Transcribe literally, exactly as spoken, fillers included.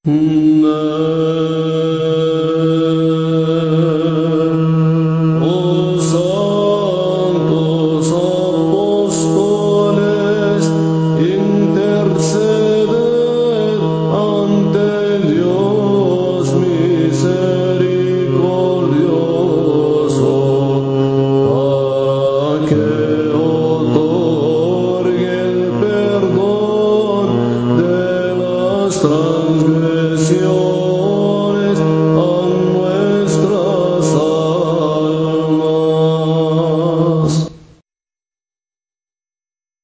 Oh santos apóstoles, interceded ante Dios misericordioso, para que otorgue el perdón de las transgresiones